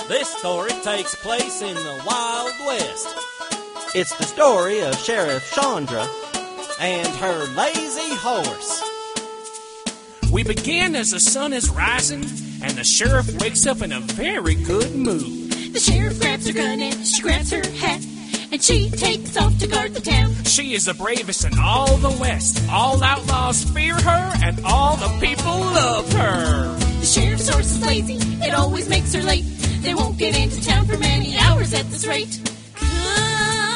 This story takes place in the Wild West. It's the story of Sheriff Chandra and her lazy horse. We begin as the sun is rising, and the sheriff wakes up in a very good mood. The sheriff grabs her gun and she grabs her hat, and she takes off to guard the town. She is the bravest in all the West. All outlaws fear her, and all the people love her. The sheriff's horse is lazy, it always makes her late. They won't get into town for many hours at this rate. Come